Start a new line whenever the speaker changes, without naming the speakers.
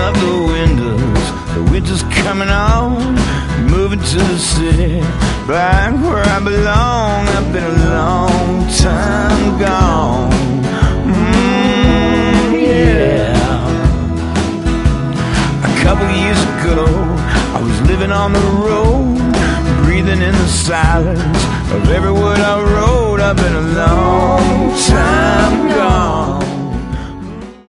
up the windows, the winter's coming on. Moving to the city, back where I belong. I've been a long time gone. Yeah. A couple years ago, I was living on the road, breathing in the silence of every word I wrote. I've been a long time gone.